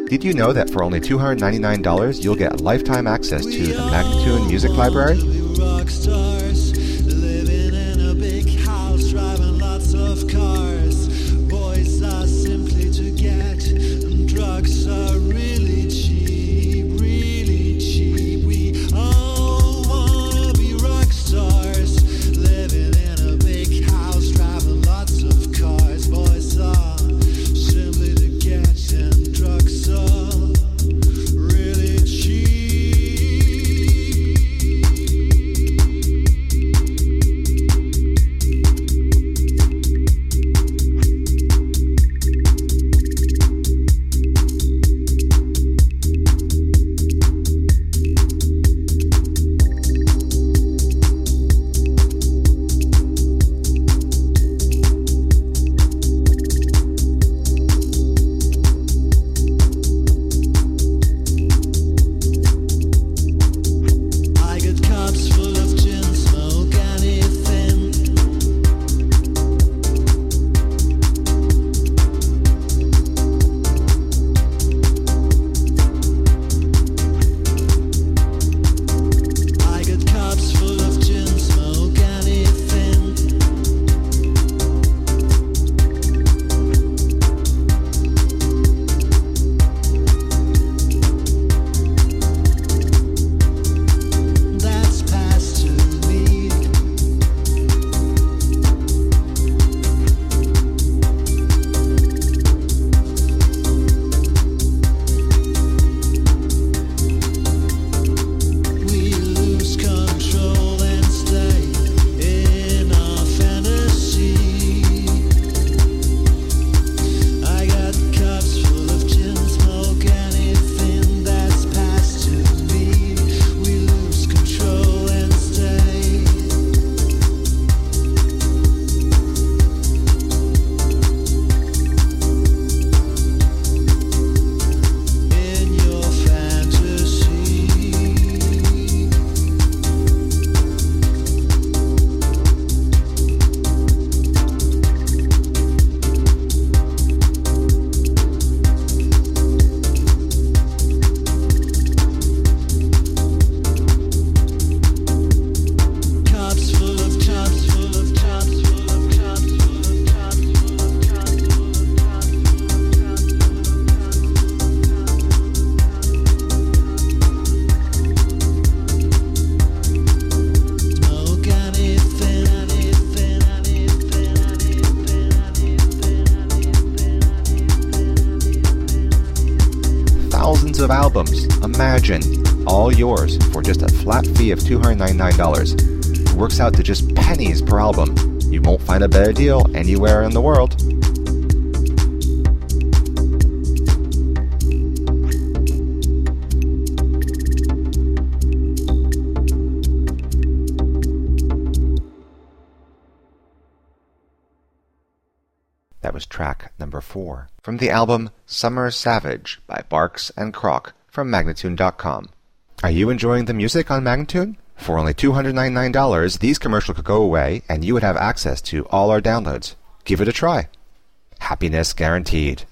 Did you know that for only $299 you'll get lifetime access to the Magnatune Music Library? Rock stars, living in a big house, driving lots of cars. Boys are simply to get, and drugs are really cheap, really cheap. We all wanna be rock stars, living in a big house, driving lots of cars. Boys are simply to get, and drugs are really cheap. I got cups full of gin, smoke anything. I got cups full of gin, smoke anything. That's passed to me. We lose control and stay in our fantasy. I got cups full of gin, smoke anything. That's passed to me. We lose control and stay. In your fantasy. Cups full of cups full of cups full of cups full of cups full of cups Smoke anything, anything, anything, anything. Thousands of albums. Imagine. All yours for just a flat fee of $299. It works out to just pennies per album. You won't find a better deal anywhere in the world. That was track number 4 from the album Summer Savage by Barks and Croc from Magnatune.com. Are you enjoying the music on Magnatune? For only $299, these commercials could go away and you would have access to all our downloads. Give it a try. Happiness guaranteed.